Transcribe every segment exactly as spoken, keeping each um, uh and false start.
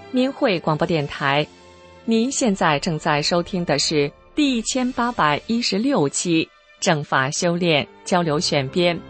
明慧广播电台，您现在正在收听的是第一千八百一十六期正法修炼交流选编，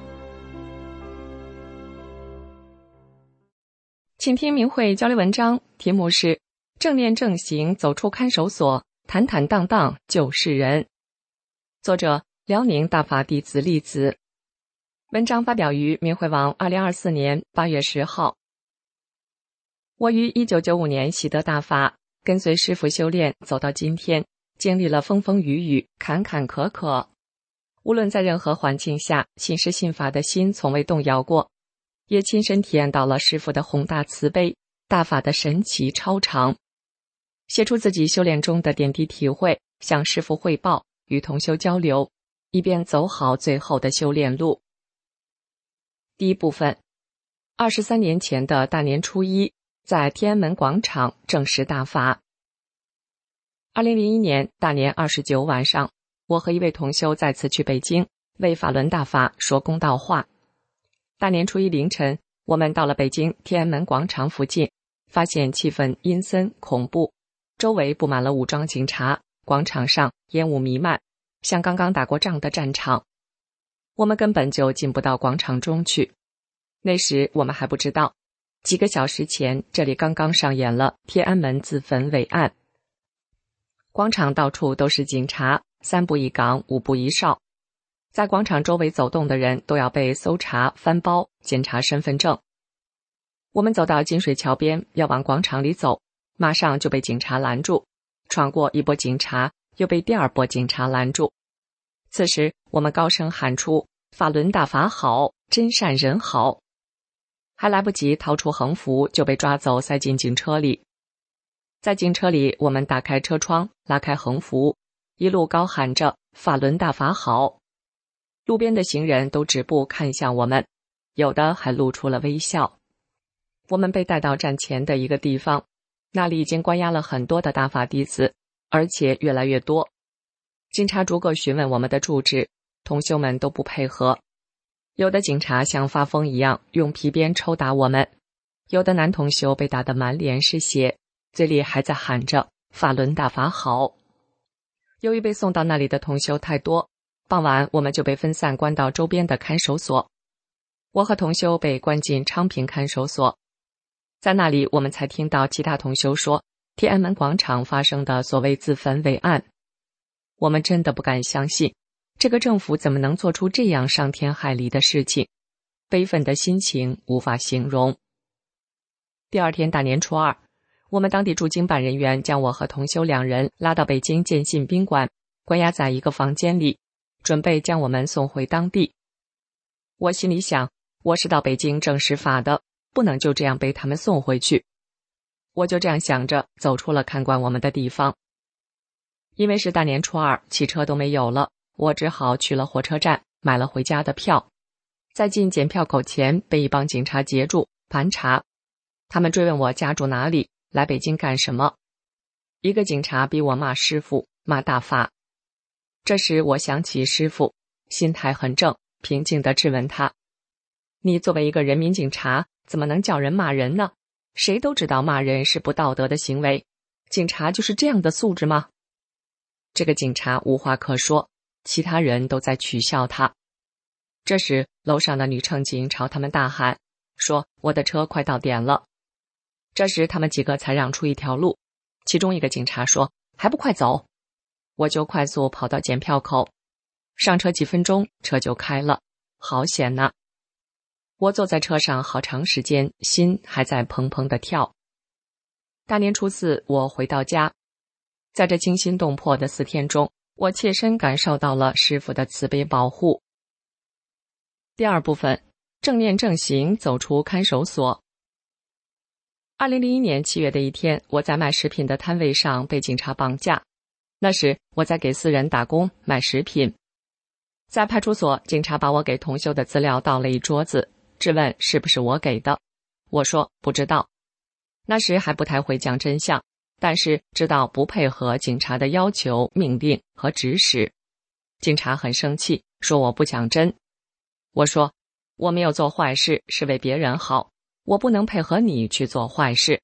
请听明慧交流文章，题目是正念正行走出看守所，坦坦荡荡救世人，作者辽宁大法弟子栗子。文章发表于明慧网二零二四年八月十号。我于一九九五年习得大法，跟随师父修炼走到今天，经历了风风雨雨，坎坎坷坷。无论在任何环境下，信师信法的心从未动摇过，也亲身体验到了师父的宏大慈悲，大法的神奇超常。写出自己修炼中的点滴体会，向师父汇报，与同修交流，以便走好最后的修炼路。第一部分，二十三年前的大年初一，在天安门广场正式大法。二零零一年大年二十九晚上，我和一位同修再次去北京为法轮大法说公道话。大年初一凌晨，我们到了北京天安门广场附近，发现气氛阴森恐怖，周围布满了武装警察，广场上烟雾弥漫，像刚刚打过仗的战场。我们根本就进不到广场中去。那时我们还不知道，几个小时前这里刚刚上演了天安门自焚伟案。广场到处都是警察，三步一岗，五步一哨。在广场周围走动的人都要被搜查、翻包、检查身份证。我们走到金水桥边，要往广场里走，马上就被警察拦住，闯过一波警察，又被第二波警察拦住。此时我们高声喊出法轮大法好，真善人好，还来不及掏出横幅，就被抓走塞进警车里。在警车里，我们打开车窗，拉开横幅，一路高喊着法轮大法好。路边的行人都止步看向我们，有的还露出了微笑。我们被带到站前的一个地方，那里已经关押了很多的大法弟子，而且越来越多。警察逐个询问我们的住址，同修们都不配合。有的警察像发疯一样用皮鞭抽打我们，有的男同修被打得满脸是血，嘴里还在喊着法轮大法好。由于被送到那里的同修太多，傍晚我们就被分散关到周边的看守所。我和同修被关进昌平看守所，在那里我们才听到其他同修说天安门广场发生的所谓自焚伟案。我们真的不敢相信，这个政府怎么能做出这样伤天害理的事情，悲愤的心情无法形容。第二天大年初二，我们当地驻京办人员将我和同修两人拉到北京建信宾馆，关押在一个房间里，准备将我们送回当地。我心里想，我是到北京正实法的，不能就这样被他们送回去。我就这样想着，走出了看管我们的地方。因为是大年初二，汽车都没有了，我只好去了火车站，买了回家的票。在进检票口前，被一帮警察截住，盘查。他们追问我家住哪里，来北京干什么。一个警察逼我骂师父，骂大法。这时我想起师父，心态很正，平静地质问他：你作为一个人民警察，怎么能叫人骂人呢？谁都知道骂人是不道德的行为，警察就是这样的素质吗？这个警察无话可说，其他人都在取笑他。这时楼上的女乘警朝他们大喊，说我的车快到点了。这时他们几个才让出一条路，其中一个警察说还不快走。我就快速跑到检票口，上车几分钟车就开了，好险呐！我坐在车上好长时间，心还在砰砰地跳。大年初四我回到家，在这惊心动魄的四天中，我切身感受到了师父的慈悲保护。第二部分，正念正行走出看守所。二零零一年七月的一天，我在卖食品的摊位上被警察绑架。那时我在给私人打工卖食品。在派出所，警察把我给同修的资料倒了一桌子，质问是不是我给的。我说不知道。那时还不太会讲真相，但是知道不配合警察的要求、命令和指使。警察很生气，说我不讲真。我说我没有做坏事，是为别人好，我不能配合你去做坏事。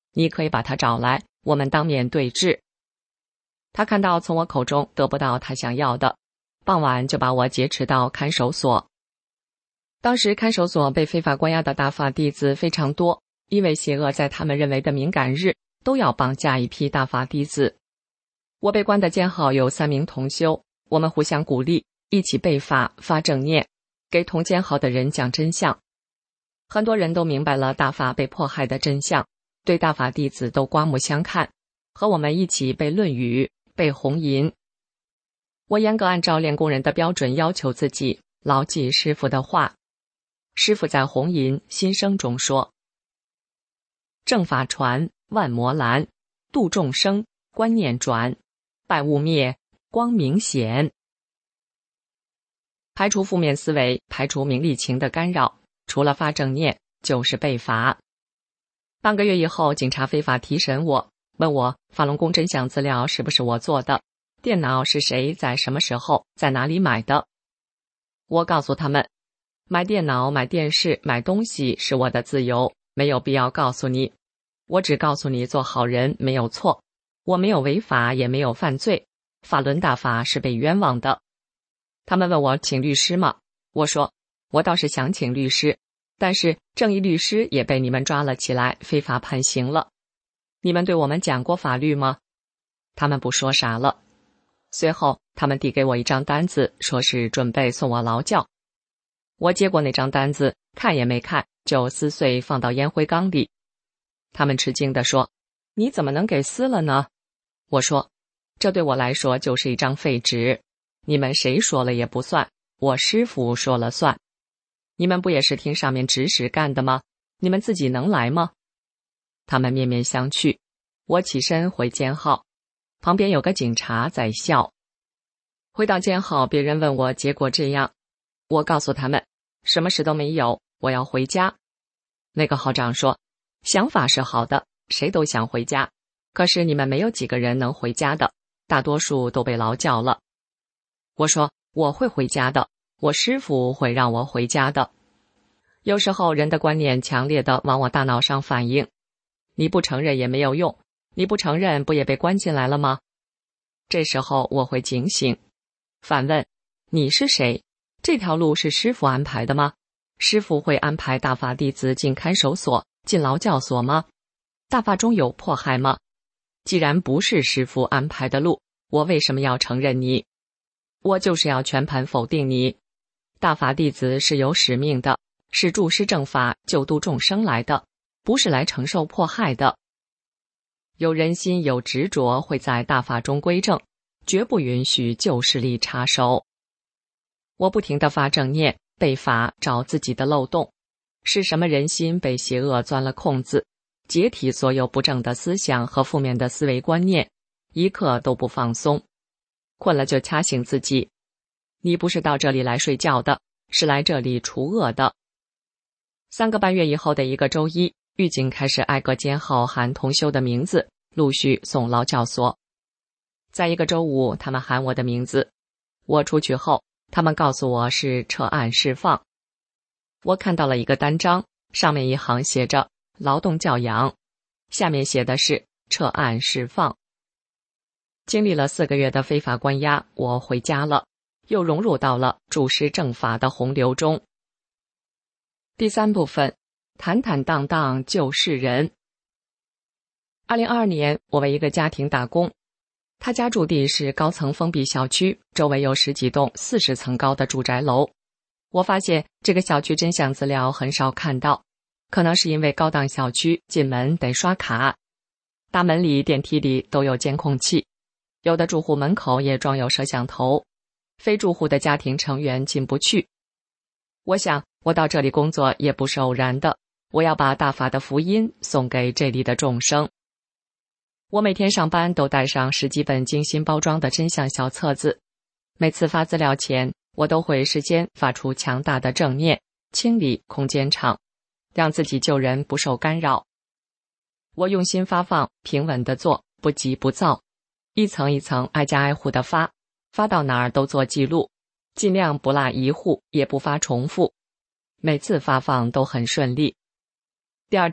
你可以把他找来，我们当面对质。他看到从我口中得不到他想要的，傍晚就把我劫持到看守所。当时看守所被非法关押的大法弟子非常多，因为邪恶在他们认为的敏感日都要绑架一批大法弟子。我被关的监号有三名同修，我们互相鼓励，一起背法发正念，给同监号的人讲真相。很多人都明白了大法被迫害的真相，对大法弟子都刮目相看，和我们一起背论语，背红吟。我严格按照练功人的标准要求自己，牢记师父的话。师父在红吟心声中说：正法传，万魔拦，度众生，观念转，败物灭，光明显。排除负面思维，排除名利情的干扰，除了发正念就是背法。半个月以后，警察非法提审我，问我法轮功真相资料是不是我做的，电脑是谁在什么时候在哪里买的。我告诉他们，买电脑、买电视、买东西是我的自由，没有必要告诉你。我只告诉你做好人没有错，我没有违法也没有犯罪，法轮大法是被冤枉的。他们问我请律师吗？我说我倒是想请律师，但是正义律师也被你们抓了起来，非法判刑了。你们对我们讲过法律吗？他们不说啥了。随后他们递给我一张单子，说是准备送我劳教。我接过那张单子，看也没看，就撕碎放到烟灰缸里。他们吃惊地说：你怎么能给撕了呢？我说这对我来说就是一张废纸，你们谁说了也不算，我师父说了算。你们不也是听上面指使干的吗？你们自己能来吗？他们面面相觑。我起身回监号，旁边有个警察在笑。回到监号，别人问我结果这样，我告诉他们什么事都没有，我要回家。那个号长说，想法是好的，谁都想回家，可是你们没有几个人能回家的，大多数都被劳教了。我说我会回家的，我师父会让我回家的。有时候人的观念强烈的往我大脑上反应，你不承认也没有用，你不承认不也被关进来了吗？这时候我会警醒，反问你是谁？这条路是师父安排的吗？师父会安排大法弟子进看守所、进劳教所吗？大法中有迫害吗？既然不是师父安排的路，我为什么要承认你？我就是要全盘否定你。大法弟子是有使命的，是助师正法、救度众生来的，不是来承受迫害的。有人心有执着，会在大法中归正，绝不允许旧势力插手。我不停地发正念，背法，找自己的漏洞，是什么人心被邪恶钻了空子，解体所有不正的思想和负面的思维观念，一刻都不放松。困了就掐醒自己，你不是到这里来睡觉的，是来这里除恶的。三个半月以后的一个周一，狱警开始挨个监号喊同修的名字，陆续送劳教所。在一个周五，他们喊我的名字，我出去后，他们告诉我是撤案释放。我看到了一个单张，上面一行写着劳动教养，下面写的是撤案释放。经历了四个月的非法关押，我回家了，又融入到了助师正法的洪流中。第三部分，坦坦荡荡救世人。二零二二年，我为一个家庭打工，他家住地是高层封闭小区，周围有十几栋四十层高的住宅楼。我发现这个小区真相资料很少看到，可能是因为高档小区进门得刷卡，大门里、电梯里都有监控器，有的住户门口也装有摄像头，非住户的家庭成员进不去。我想我到这里工作也不是偶然的，我要把大法的福音送给这里的众生。我每天上班都带上十几本精心包装的真相小册子，每次发资料前，我都会事先发出强大的正念，清理空间场，让自己救人不受干扰。我用心发放，平稳地做，不急不躁，一层一层挨家挨户地发，发到哪儿都做记录，尽量不落一户，也不发重复。每次发放都很顺利。第二天，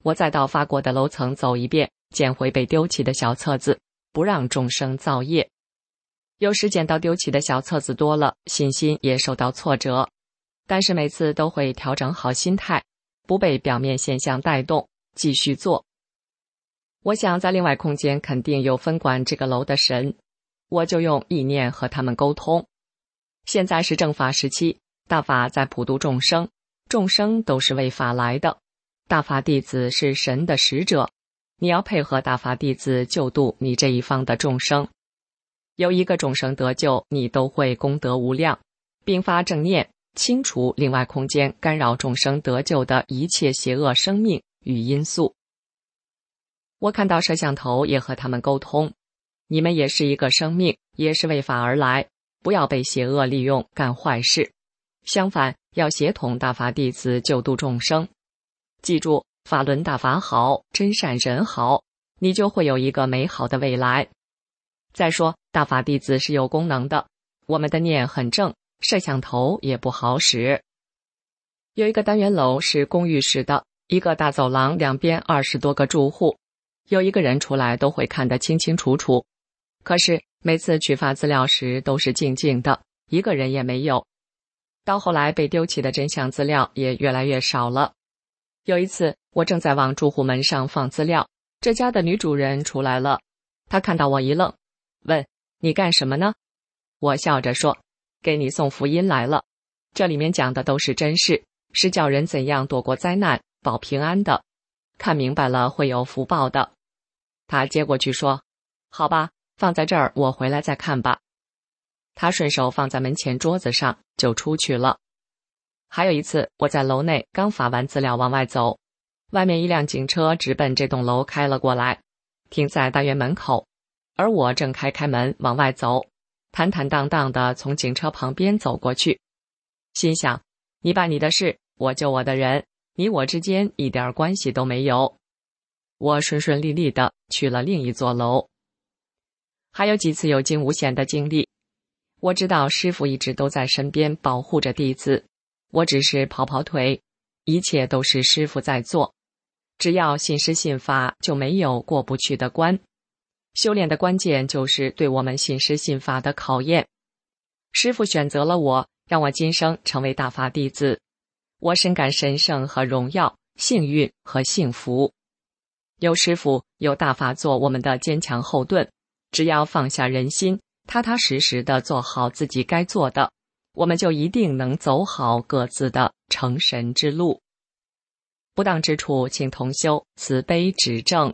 我再到法国的楼层走一遍，捡回被丢弃的小册子，不让众生造业。有时捡到丢弃的小册子多了，信心也受到挫折，但是每次都会调整好心态，不被表面现象带动，继续做。我想在另外空间肯定有分管这个楼的神，我就用意念和他们沟通。现在是正法时期，大法在普度众生，众生都是为法来的，大法弟子是神的使者，你要配合大法弟子救度你这一方的众生。有一个众生得救，你都会功德无量，并发正念，清除另外空间干扰众生得救的一切邪恶生命与因素。我看到摄像头也和他们沟通，你们也是一个生命，也是为法而来，不要被邪恶利用干坏事，相反要协同大法弟子救度众生。记住，法轮大法好，真善人好，你就会有一个美好的未来。再说，大法弟子是有功能的，我们的念很正，摄像头也不好使。有一个单元楼是公寓式的，一个大走廊，两边二十多个住户，有一个人出来都会看得清清楚楚。可是每次取发资料时都是静静的，一个人也没有。到后来被丢弃的真相资料也越来越少了。有一次我正在往住户门上放资料，这家的女主人出来了，她看到我一愣，问：你干什么呢？我笑着说：给你送福音来了，这里面讲的都是真事，是叫人怎样躲过灾难保平安的，看明白了会有福报的。他接过去说：好吧，放在这儿，我回来再看吧。他顺手放在门前桌子上就出去了。还有一次，我在楼内刚发完资料往外走，外面一辆警车直奔这栋楼开了过来，停在大院门口，而我正开开门往外走，坦坦荡荡地从警车旁边走过去，心想：你办你的事，我救我的人，你我之间一点关系都没有。我顺顺利利地去了另一座楼。还有几次有惊无险的经历，我知道师父一直都在身边保护着弟子，我只是跑跑腿，一切都是师父在做。只要信师信法，就没有过不去的关。修炼的关键就是对我们信师信法的考验。师父选择了我，让我今生成为大法弟子，我深感神圣和荣耀，幸运和幸福。有师父，有大法做我们的坚强后盾，只要放下人心，踏踏实实地做好自己该做的，我们就一定能走好各自的成神之路。不当之处，请同修慈悲指正。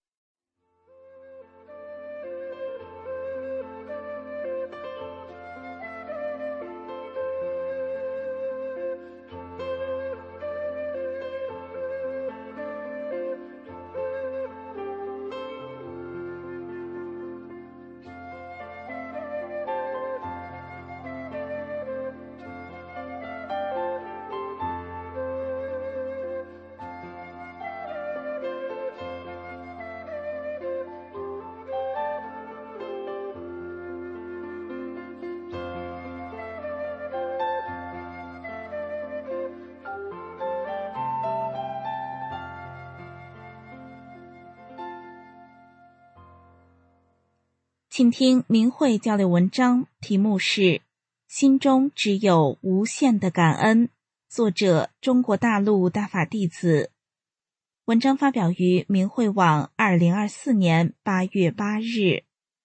请听明慧交流文章，题目是心中只有无限的感恩，作者中国大陆大法弟子。文章发表于明慧网二零二四年八月八日。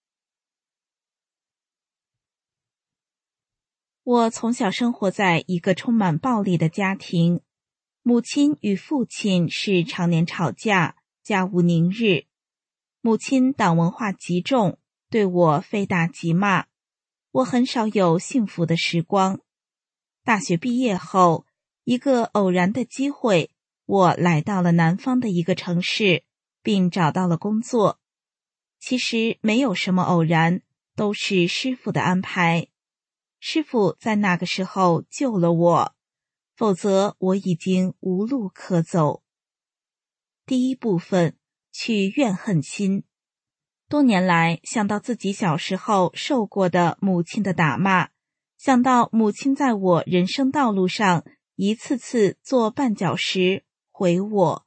我从小生活在一个充满暴力的家庭，母亲与父亲是常年吵架，家无宁日。母亲党文化极重，对我非打即骂，我很少有幸福的时光。大学毕业后，一个偶然的机会，我来到了南方的一个城市，并找到了工作。其实没有什么偶然，都是师父的安排。师父在那个时候救了我，否则我已经无路可走。第一部分，去怨恨心。多年来，想到自己小时候受过的母亲的打骂，想到母亲在我人生道路上一次次做绊脚石，毁我，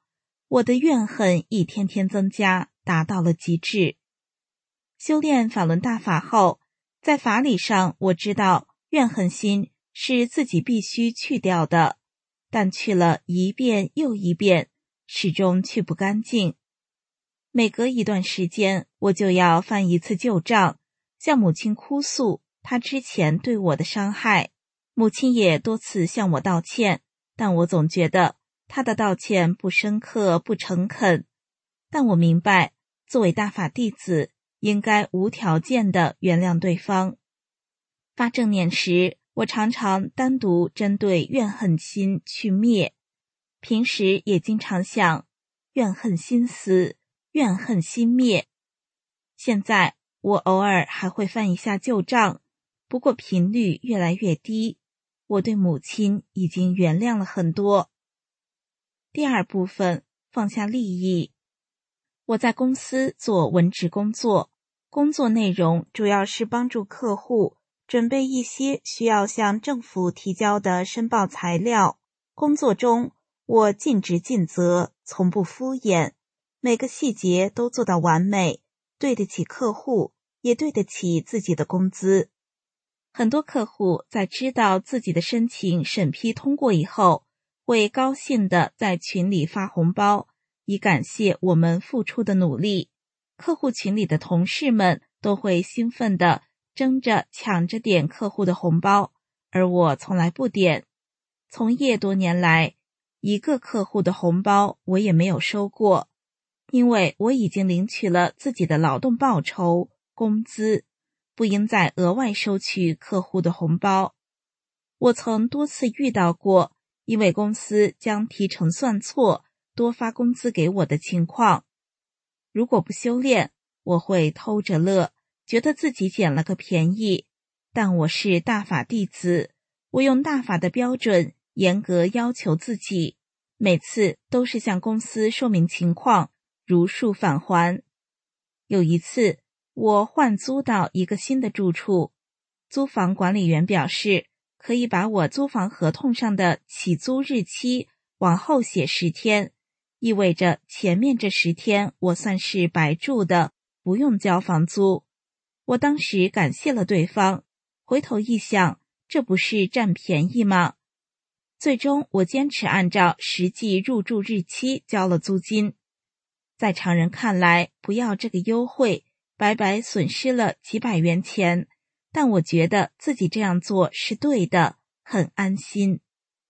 我的怨恨一天天增加，达到了极致。修炼法轮大法后，在法理上我知道怨恨心是自己必须去掉的，但去了一遍又一遍，始终去不干净。每隔一段时间，我就要翻一次旧账，向母亲哭诉她之前对我的伤害。母亲也多次向我道歉，但我总觉得她的道歉不深刻、不诚恳。但我明白，作为大法弟子，应该无条件地原谅对方。发正念时，我常常单独针对怨恨心去灭，平时也经常想怨恨心死，怨恨心灭。现在我偶尔还会翻一下旧账，不过频率越来越低。我对母亲已经原谅了很多。第二部分，放下利益。我在公司做文职工作，工作内容主要是帮助客户准备一些需要向政府提交的申报材料。工作中，我尽职尽责，从不敷衍，每个细节都做到完美，对得起客户，也对得起自己的工资。很多客户在知道自己的申请审批通过以后，会高兴地在群里发红包，以感谢我们付出的努力。客户群里的同事们都会兴奋地争着抢着点客户的红包，而我从来不点。从业多年来，一个客户的红包我也没有收过，因为我已经领取了自己的劳动报酬、工资，不应再额外收取客户的红包。我曾多次遇到过因为公司将提成算错，多发工资给我的情况。如果不修炼，我会偷着乐，觉得自己捡了个便宜。但我是大法弟子，我用大法的标准严格要求自己，每次都是向公司说明情况，如数返还。有一次，我换租到一个新的住处，租房管理员表示可以把我租房合同上的起租日期往后写十天，意味着前面这十天我算是白住的，不用交房租。我当时感谢了对方，回头一想，这不是占便宜吗？最终我坚持按照实际入住日期交了租金。在常人看来，不要这个优惠，白白损失了几百元钱，但我觉得自己这样做是对的，很安心。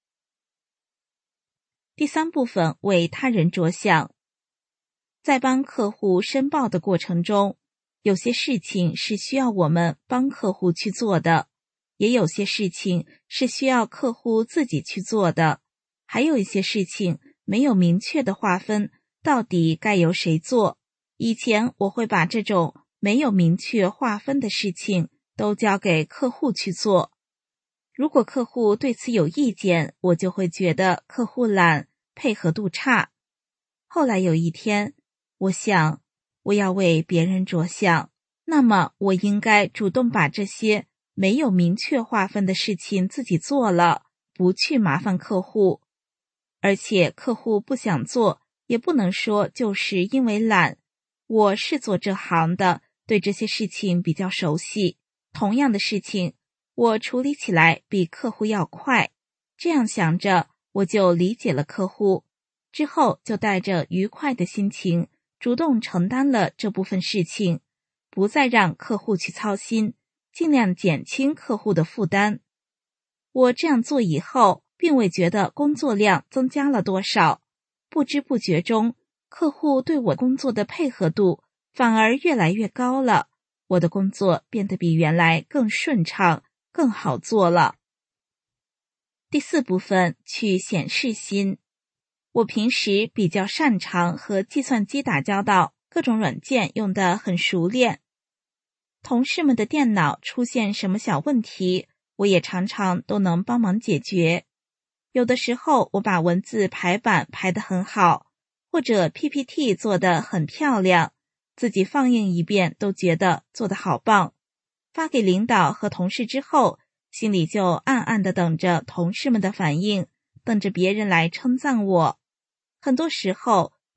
第三部分，为他人着想。在帮客户申报的过程中，有些事情是需要我们帮客户去做的，也有些事情是需要客户自己去做的，还有一些事情没有明确的划分，到底该由谁做。以前我会把这种没有明确划分的事情都交给客户去做。如果客户对此有意见，我就会觉得客户懒，配合度差。后来有一天，我想，我要为别人着想，那么我应该主动把这些没有明确划分的事情自己做了，不去麻烦客户。而且客户不想做，也不能说就是因为懒。我是做这行的，对这些事情比较熟悉。同样的事情，我处理起来比客户要快。这样想着，我就理解了客户，之后就带着愉快的心情，主动承担了这部分事情，不再让客户去操心，尽量减轻客户的负担。我这样做以后，并未觉得工作量增加了多少，不知不觉中，客户对我工作的配合度反而越来越高了，我的工作变得比原来更顺畅，更好做了。第四部分，去显示心。我平时比较擅长和计算机打交道，各种软件用得很熟练。同事们的电脑出现什么小问题，我也常常都能帮忙解决。有的时候我把文字排版排得很好，或者 P P T 做得很漂亮，自己放映一遍都觉得做得好棒。发给领导和同事之后，心里就暗暗地等着同事们的反应，等着别人来称赞我。很多时候，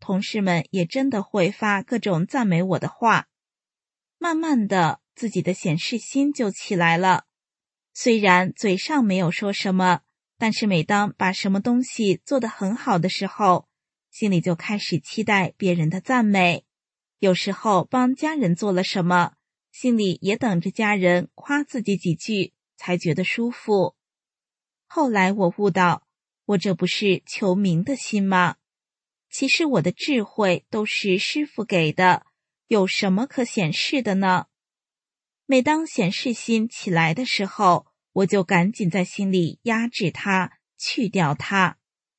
同事们也真的会发各种赞美我的话。慢慢的，自己的显示心就起来了。虽然嘴上没有说什么，但是每当把什么东西做得很好的时候，心里就开始期待别人的赞美。有时候帮家人做了什么，心里也等着家人夸自己几句，才觉得舒服。后来我悟到，我这不是求名的心吗？其实我的智慧都是师父给的，有什么可显示的呢？每当显示心起来的时候，我就赶紧在心里压制它，去掉它。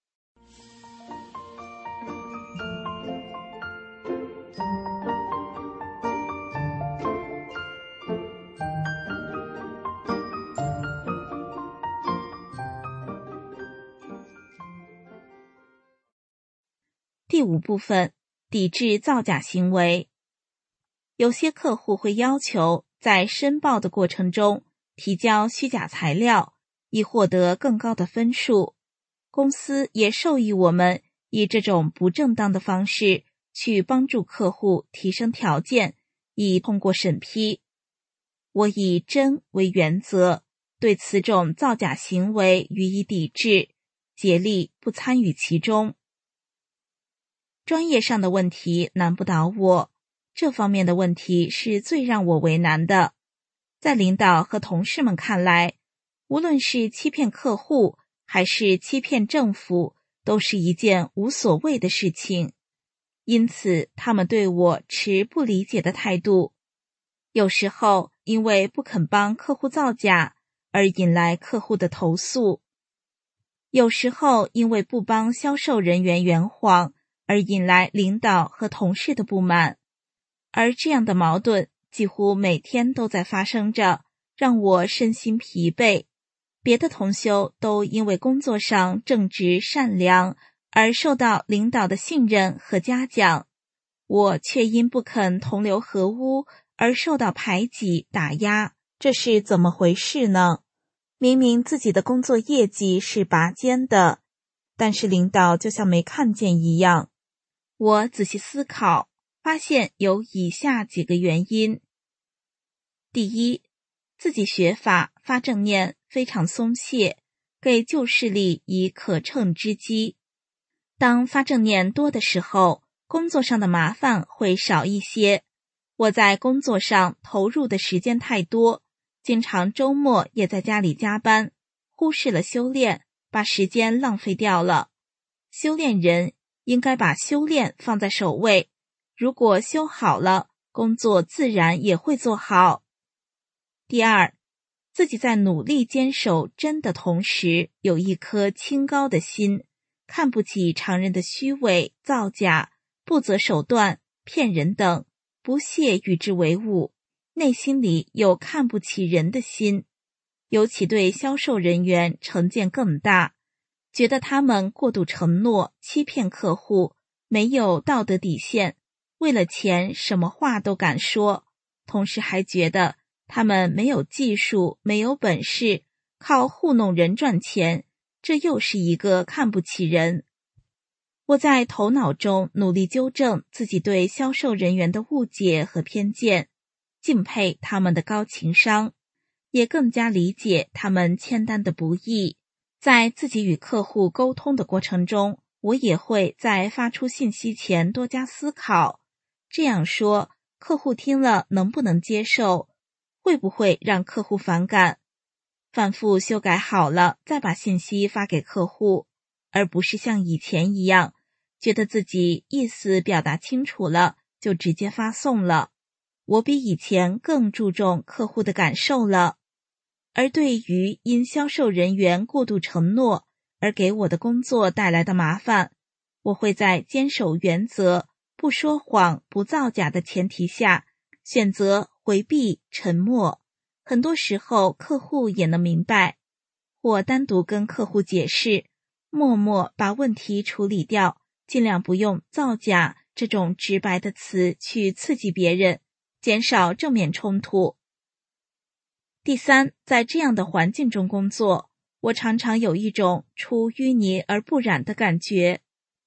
第五部分，抵制造假行为。有些客户会要求在申报的过程中提交虚假材料，以获得更高的分数。公司也授意我们以这种不正当的方式去帮助客户提升条件，以通过审批。我以真为原则，对此种造假行为予以抵制，竭力不参与其中。专业上的问题难不倒我，这方面的问题是最让我为难的。在领导和同事们看来，无论是欺骗客户还是欺骗政府，都是一件无所谓的事情，因此他们对我持不理解的态度。有时候因为不肯帮客户造假而引来客户的投诉，有时候因为不帮销售人员圆谎而引来领导和同事的不满，而这样的矛盾几乎每天都在发生着，让我身心疲惫。别的同修都因为工作上正直善良而受到领导的信任和嘉奖，我却因不肯同流合污而受到排挤打压，这是怎么回事呢？明明自己的工作业绩是拔尖的，但是领导就像没看见一样。我仔细思考，发现有以下几个原因。第一，自己学法发正念非常松懈，给旧势力以可乘之机。当发正念多的时候，工作上的麻烦会少一些。我在工作上投入的时间太多，经常周末也在家里加班，忽视了修炼，把时间浪费掉了。修炼人应该把修炼放在首位，如果修好了，工作自然也会做好。第二，自己在努力坚守真的同时，有一颗清高的心，看不起常人的虚伪、造假、不择手段、骗人等，不屑与之为伍，内心里有看不起人的心，尤其对销售人员成见更大，觉得他们过度承诺，欺骗客户，没有道德底线，为了钱什么话都敢说，同时还觉得他们没有技术，没有本事，靠糊弄人赚钱，这又是一个看不起人。我在头脑中努力纠正自己对销售人员的误解和偏见，敬佩他们的高情商，也更加理解他们签单的不易。在自己与客户沟通的过程中，我也会在发出信息前多加思考，这样说，客户听了能不能接受，会不会让客户反感，反复修改好了再把信息发给客户，而不是像以前一样，觉得自己意思表达清楚了就直接发送了。我比以前更注重客户的感受了。而对于因销售人员过度承诺而给我的工作带来的麻烦，我会在坚守原则、不说谎、不造假的前提下，选择回避、沉默。很多时候客户也能明白，或单独跟客户解释，默默把问题处理掉，尽量不用造假这种直白的词去刺激别人，减少正面冲突。第三，在这样的环境中工作，我常常有一种出淤泥而不染的感觉。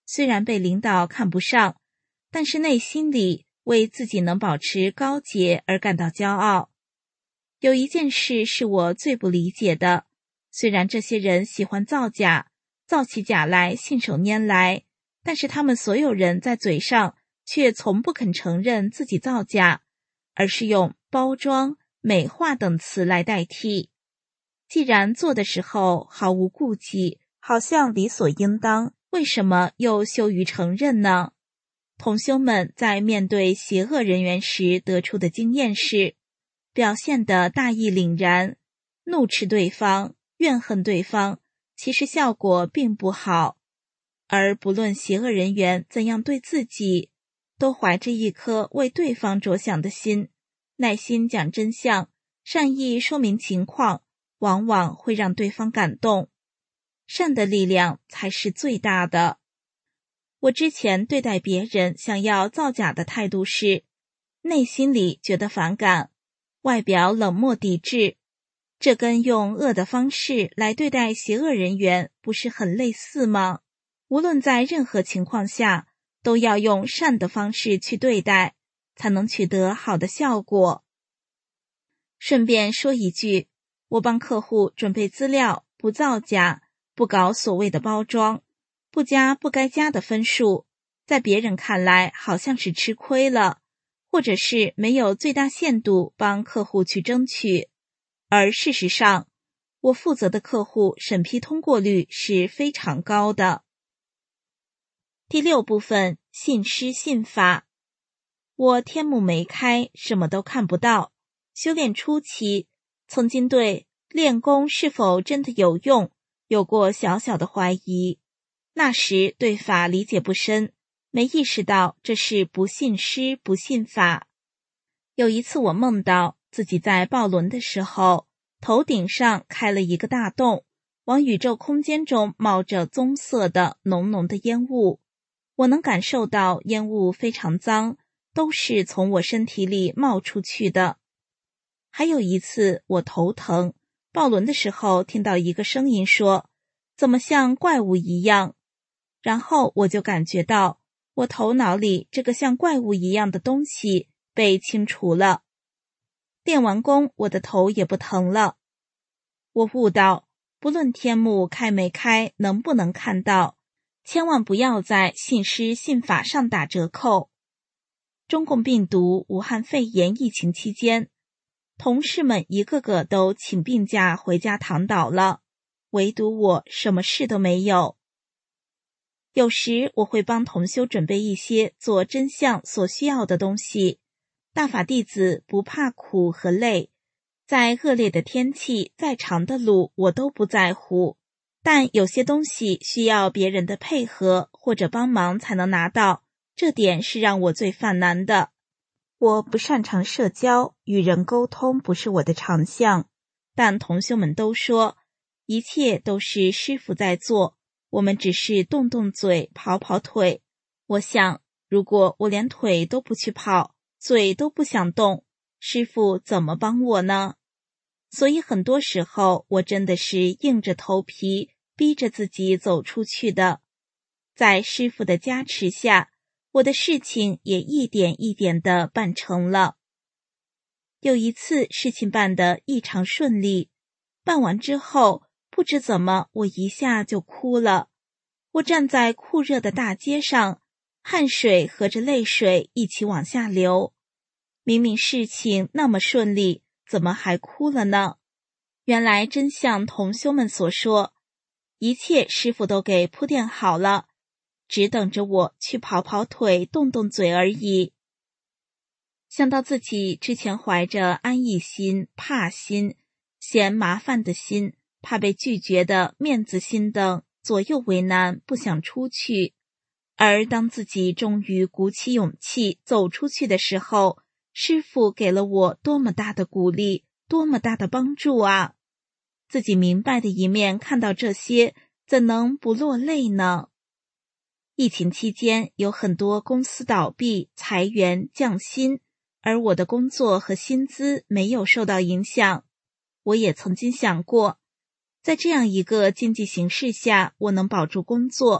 虽然被领导看不上，但是内心里为自己能保持高洁而感到骄傲。有一件事是我最不理解的，虽然这些人喜欢造假，造起假来信手拈来，但是他们所有人在嘴上却从不肯承认自己造假，而是用包装、美化等词来代替。既然做的时候毫无顾忌，好像理所应当，为什么又羞于承认呢？同修们在面对邪恶人员时得出的经验是，表现得大义凛然，怒斥对方，怨恨对方，其实效果并不好。而不论邪恶人员怎样对自己，都怀着一颗为对方着想的心，耐心讲真相，善意说明情况，往往会让对方感动。善的力量才是最大的。我之前对待别人想要造假的态度是，内心里觉得反感，外表冷漠抵制，这跟用恶的方式来对待邪恶人员不是很类似吗？无论在任何情况下，都要用善的方式去对待，才能取得好的效果。顺便说一句，我帮客户准备资料，不造假，不搞所谓的包装，不加不该加的分数，在别人看来好像是吃亏了，或者是没有最大限度帮客户去争取。而事实上，我负责的客户审批通过率是非常高的。第六部分，信师信法。我天目没开，什么都看不到。修炼初期，曾经对练功是否真的有用有过小小的怀疑。那时对法理解不深，没意识到这是不信师不信法。有一次我梦到自己在抱轮的时候，头顶上开了一个大洞，往宇宙空间中冒着棕色的浓浓的烟雾。我能感受到烟雾非常脏，都是从我身体里冒出去的。还有一次我头疼，抱轮的时候听到一个声音说，怎么像怪物一样？然后我就感觉到我头脑里这个像怪物一样的东西被清除了。练完功，我的头也不疼了。我悟到，不论天目开没开，能不能看到，千万不要在信师信法上打折扣。中共病毒武汉肺炎疫情期间，同事们一个个都请病假回家躺倒了，唯独我什么事都没有。有时我会帮同修准备一些做真相所需要的东西。大法弟子不怕苦和累，在恶劣的天气，再长的路我都不在乎，但有些东西需要别人的配合或者帮忙才能拿到，这点是让我最犯难的。我不擅长社交，与人沟通不是我的长项，但同修们都说，一切都是师父在做，我们只是动动嘴，跑跑腿。我想，如果我连腿都不去跑，嘴都不想动，师父怎么帮我呢？所以很多时候我真的是硬着头皮逼着自己走出去的。在师父的加持下，我的事情也一点一点地办成了。有一次事情办得异常顺利，办完之后不知怎么我一下就哭了。我站在酷热的大街上，汗水和着泪水一起往下流。明明事情那么顺利，怎么还哭了呢？原来真像同修们所说，一切师父都给铺垫好了，只等着我去跑跑腿，动动嘴而已。想到自己之前怀着安逸心、怕心、嫌麻烦的心、怕被拒绝的面子心等，左右为难，不想出去。而当自己终于鼓起勇气走出去的时候，师父给了我多么大的鼓励，多么大的帮助啊！自己明白的一面看到这些，怎能不落泪呢？疫情期间有很多公司倒闭、裁员、降薪，而我的工作和薪资没有受到影响。我也曾经想过，在这样一个经济形势下，我能保住工作，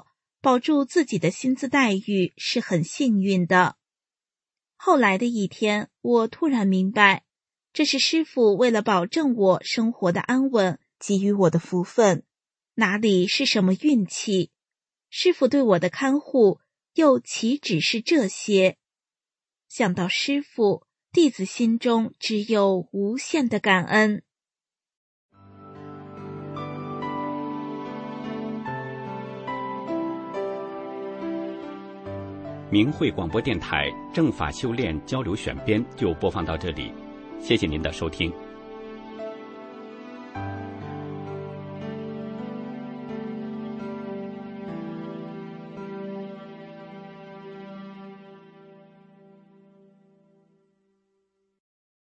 保住自己的薪资待遇是很幸运的。后来的一天，我突然明白，这是师父为了保证我生活的安稳，给予我的福分，哪里是什么运气？师父对我的看护又岂止是这些？想到师父，弟子心中只有无限的感恩。 明慧广播电台正法修炼交流选编就播放到这里，谢谢您的收听。